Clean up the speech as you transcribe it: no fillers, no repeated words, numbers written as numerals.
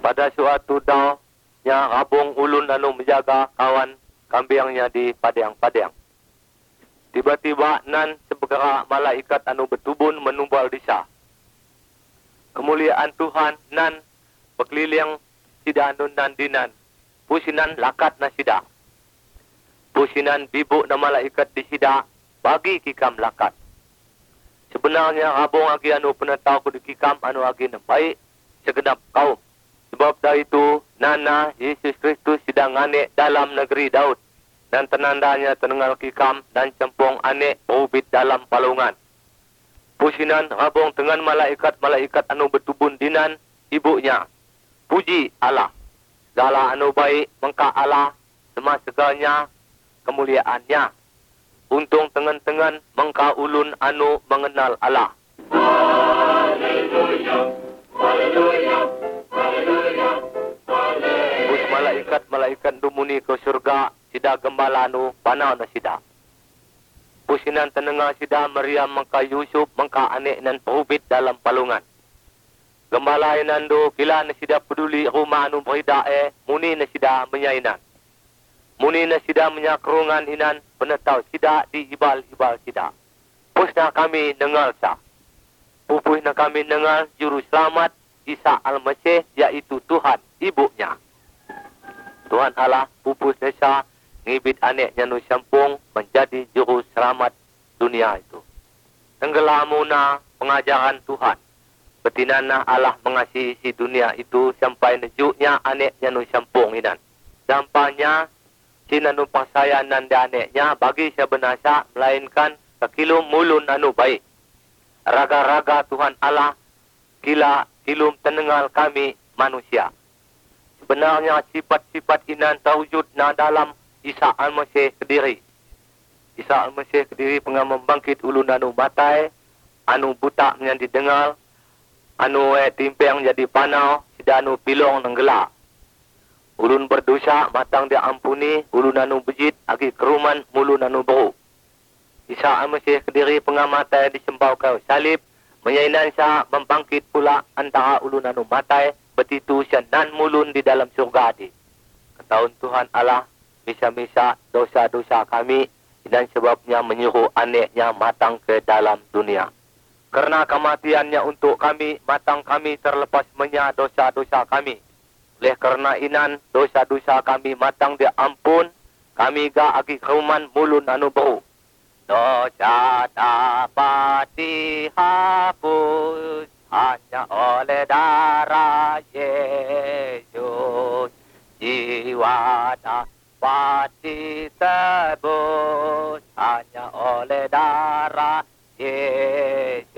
Pada suatu dau, nya rabung ulun anu menjaga kawan kambingnya di padang-padang. Tiba-tiba nan sebegera malaikat anu bertubun menumbal disa. Kemuliaan Tuhan nan berkeliling sida anu nan dinan. Pusinan lakat na sida. Pusinan bibuk na malaikat di sida bagi kikam lakat. Sebenarnya rabung agi anu penetau ku di kikam anu agi baik segenap kaum. Sebab dari itu, nana Yesus Kristus sedang anek dalam negeri Daud. Dan tenandanya tenengal kikam dan cempong anek berubit dalam palungan. Pusinan rabung dengan malaikat-malaikat anu bertubun dinan ibunya. Puji Allah. Segala anu baik mengka Allah semua segalanya kemuliaannya. Untung tengen-tengen mengka ulun anu mengenal Allah. Haleluya. Haleluya. Malaikat dumuni ke surga sida gembala anu panau na sida. Pusinan tenengah sida Maryam mengka Yusuf mengka anek nan perubit dalam palungan. Gembala inando kila na sida peduli rumah anu beridae muni na sida menyainan. Muni na sida menyakrungan inan penetau sida di ibal-ibal sida. Pusna kami dengar sa. Pupuh na kami dengar juru selamat Isa Al-Masih yaitu Tuhan ibunya. Tuhan Allah pupus desa ngibit anaknya nu sampung menjadi juru selamat dunia itu. Tenggelamuna pengajaran Tuhan. Betinana Allah mengasihi si dunia itu sampai nejuknya anaknya nu sampung inan. Sampainya si nanu pasayanan di anaknya bagi sebenarnya melainkan kekilum mulun anu baik. Raga-raga Tuhan Allah kila ilum tenengal kami manusia. Sebenarnya sifat-sifat inan terwujud na dalam Isa Al-Masih kediri. Isa Al-Masih kediri pengah membangkit ulun anu batai, anu buta menjadi dengal, anu timpeng jadi panau, sida anu pilong nenggelak. Ulun berdosa matang dia ampuni, ulun anu bejit agi keruman mulun anu bau. Isa Al-Masih kediri pengah matai disembau kau salib, menyainan sa membangkit pula antara ulun anu matai, betitu nan mulun di dalam surga di. Ketahuan Tuhan Allah, misa-misa dosa-dosa kami, dan sebabnya menyuruh anaknya matang ke dalam dunia. Karena kematiannya untuk kami, matang kami terlepas menya dosa-dosa kami. Oleh karena inan, dosa-dosa kami matang dia ampun, kami ga agi keruman mulun anu bau. Dosa dapat dihapus hanya oleh darah Yesus. Jiwa dapat ditebus hanya oleh darah Yesus.